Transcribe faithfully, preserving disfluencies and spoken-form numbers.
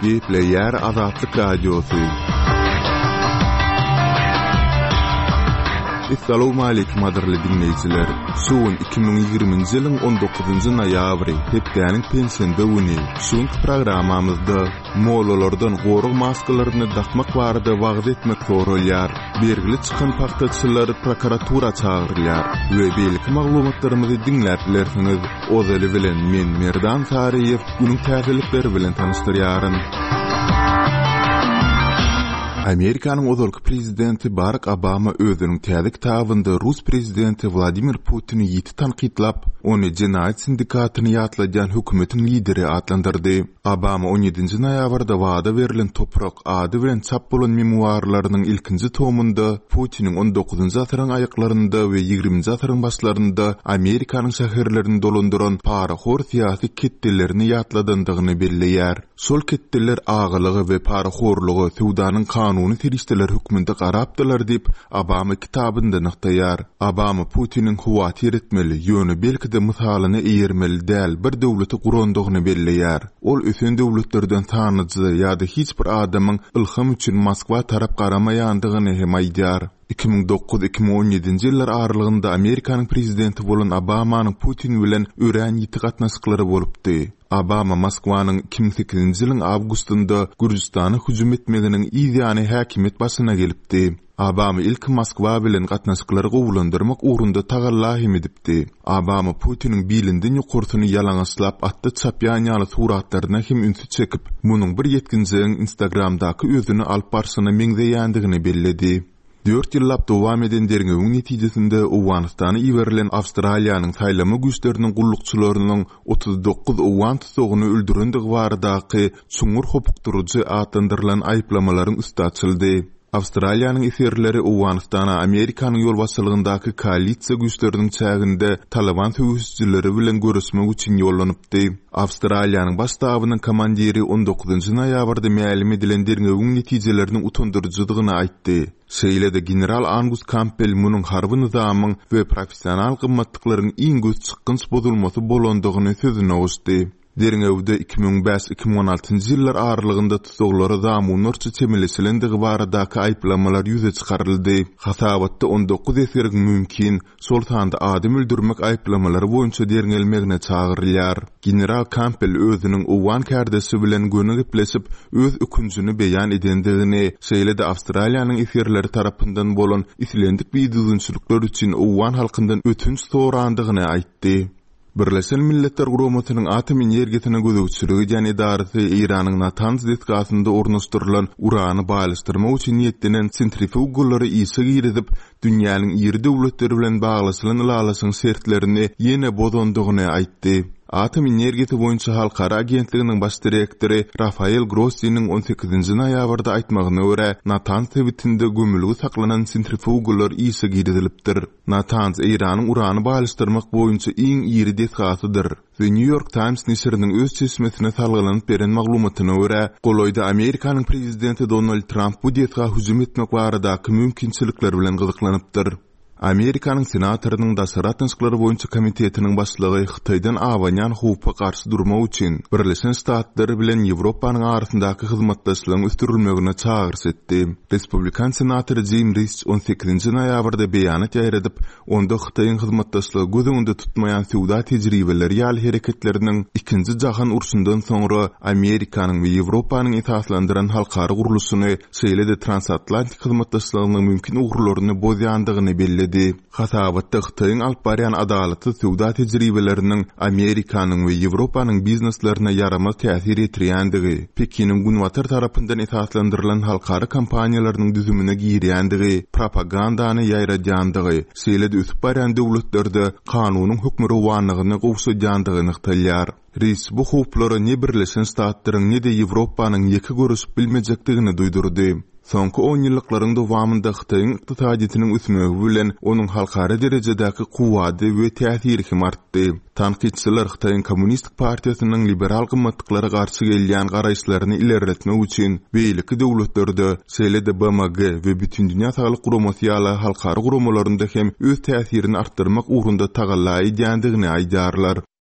Gepleyer Azatlyk Radiosu. Assalamu alaykum adirli dinleyijiler. Şuun iki bin ýygrimiňji ýylyň on dokuzunjy noýabry, hepdäniň pensiýanda güni. Şuňky programamyzda molalardan gorug maskalaryny dakmak barada wagt etmek sorulýar. Bergili çykan paxtaçylary prokuratura çagyrylýar. We beýleki maglumatlarymyzy dinläplersiňiz, ozaly bilen men Merdan Sariýew günüň täzelikleri bilen tanıştyrýaryn. Amerikanyň ozalky prezidenti Barack Obama özüniň täze kitabynda Rus prezidenti Vladimir Putin'i ýiti tanqidlap, ony jinayet sindikatyny ýatlajan hökümetiň lideri adlandyrdy. Obama on ýedinji noýabrda wada berilen toprak ady bilen çap bolan memuarlarynyň ilkinji tomunda Putin'iň on dokuzunjy asyryň aýaklarynda we ýygrimiňji asyryň başlarynda Amerikanyň şäherlerini dolandyran paraxor syýasy ketdelerini ýatladandygyny belleýär. Sol ketdeler agylygy we paraxorlugy Suwdanyň kanuny terişdeler hükmünde garapdylar dip Obama kitabynda nyktaýar. Obama Putin'in huwaty etmeli, ýöne belki-de mysalyny eýermeli däl bir döwleti gurandygyny belleýär. Ol ösen döwletlerden tanyjy ýa-da hiç bir adamyň ilham üçin Moskwa tarap garamaýandygyny hem aýdýar. iki bin dokuz iki bin on ýedinji ýyllar aralygynda Amerikanyň prezidenti bolan Obamanyň Putin bilen ören ýiti gatnaşyklary bolupdy. Obama Moskwanyň iki bin sekizinji ýylyň awgustynda Gürjistana hüjüm etmeginiň ýa-ni häkimet başyna gelipdi. Obama ilk Moskwa bilen gatnaşyklary gowulandyrmak ugrunda tagallahym edipdi. Obama Putin'in bilindiň ýokursyny ýalaňaçlap atdy çapýanýaly suratlaryna hem ünsü çekip, munyň bir ýetkinjiň Instagramdaky özüni alyp barşyna meňzeýändigini belledi. dört ýyllap dowam eden derňegiň netijesinde Owganystany iwerilen Awstraliýanyň saýlama güýçleriniň gullukçylarynyň otuz dokuz Owgan tutugyny öldürendigi baradaky çuňur hopukdurujy atlandyrylan aýplamalaryň üstü açyldy. Awstraliýanyň eserleri Owganystana Amerikanyň ýolbaşçylygyndaky koalisiýa güýçleriniň çäginde Taliban söwüşçileri bilen görüşmek üçin ýollanypdy. Awstraliýanyň baştabynyň komandiri on dokuzunjy noýabrda mälim edilen derňegiň netijelerini utandyrjydygyny aýtdy. Şeýle-de general Angus Campbell munyň harby nizamyň we professional gymmatlyklaryň iň göz çykynç bozulmasy bolandygyny sözüne uşdy. Derňewde iki bin beş iki bin on altynjy ýyllar aralygynda tutuklary zamuny çemilişilendigi baradaky aýplamalar ýüze çykaryldy. Hasabatda on dokuz eserig mümkin, sol tanda adam öldürmek aýplamalary boýunça derňelmegine çagyrylýar. General Campbell özüniň Owgan kärdesi bilen göni gepleşip öz ökünjüni beýan edendigini, şeýle-de Awstraliýanyň eserleri tarapyndan bolan islendik biýdüzünçülükler üçin Owgan halkyndan ötünç sorandygyny aýtdy. Birleşen Milletler Guramatynyň atom energetine gözegçiligi ýani idarasy Iranyň Natanz detgasynda ornaşdyrylan urany baýlaşdyrmak üçin niýetlenen sentrifugallary ýyşy giridip, dünýäniň ýeri döwletleri bilen baglaşylan ýalasyň sertlerini ýene bozandygyny aýtdy. Atom energeti boýunça halkara agentliginiň baş direktori Rafael Grossi'niň on sekizinji noýabrda aýtmagyna görä, Natanz tebitinde gömülgi saklanan sentrifugalar ýyşy giridilipdir. Natanz Iranyň urany baýlaşdyrmak boýunça iň ýeri detgasydyr. The New York Times nesiriniň öz çeşmesine salgylanyp beren maglumatyna görä, goloýda Amerikanyň prezidenti Donald Trump bu detga hüjüm etmek baradaky mümkinçilikler bilen gyzyklanypdyr. Amerikanyň senatorynyň daşarat nysklary boýunça komitetiniň başlygy Hytaýdan awanýan howpa garşy durmak üçin Birleşen Ştatlar bilen Ýewropanyň arasyndaky hyzmatdaşlygyň üstürilmegine çagyrş etdi. Respublikan senatory Jim Risch on sekizinji noýabrda beýanat ýaýradip, onda Hytaýyň hyzmatdaşlygy göz öňünde tutmaýan sowda tejribeleri ýaly hereketleriniň ikinji jahan urşundan soňra Amerikanyň we Ýewropanyň esaslandyran halkary guruluşyny, şeýle-de transatlantik hyzmatdaşlygynyň mümkin ugrularyny bozýandygyny belledi. Hasabatda Hytaýyň alyp barýan adalatly sowda tejribeleriniň Amerikanyň we Ýewropanyň bizneslerine ýaramaz täsir etdirýändigi, Pekiniň Günwatar tarapyndan esaslandyrylan halkary kampaniýalarynyň düzümine girýändigi, propagandany ýaýradýandygy, şeýle-de üsüp barýan döwletlerde kanunyň hukmy rowanlygyny gowşadýandygyny ýaýdýar. Reis bu howplary ne Birleşen Ştatlaryň ne de Ýewropanyň ýeki görüşip bilmejekdigini duýdurdy. Soňky on ýyllyklaryň dowamında Hytaýyň ykdysadynyň üsmegi bilen onuň halkara derejedäki kuwady we täsiri hem artdy. Tanqidçiler Hytaýyň Kommunistik Partiýasynyň liberal gymmatlyklary garşy gelýän garaýşlaryny ilerletmek üçin beýleki döwletlerde, şeýle-de B M G we bütün dünýä saglyk guramasyýaly halkara guramalarynda hem öz täsirini artdyrmak ugrunda tagalla edýändigini aýdarlar.